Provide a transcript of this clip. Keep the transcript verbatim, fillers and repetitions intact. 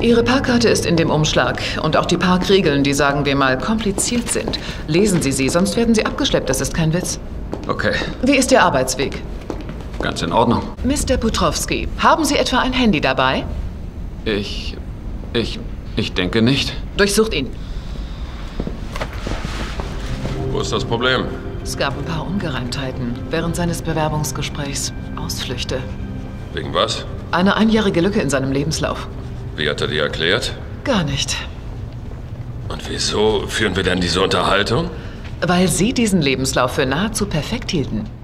Ihre Parkkarte ist in dem Umschlag und auch die Parkregeln, die, sagen wir mal, kompliziert sind. Lesen Sie sie, sonst werden Sie abgeschleppt, das ist kein Witz. Okay. Wie ist Ihr Arbeitsweg? Ganz in Ordnung. Mister Putrowski, haben Sie etwa ein Handy dabei? Ich... ich... ich denke nicht. Durchsucht ihn. Wo ist das Problem? Es gab ein paar Ungereimtheiten während seines Bewerbungsgesprächs. Ausflüchte. Wegen was? Eine einjährige Lücke in seinem Lebenslauf. Wie hat er dir erklärt? Gar nicht. Und wieso führen wir denn diese Unterhaltung? Weil Sie diesen Lebenslauf für nahezu perfekt hielten.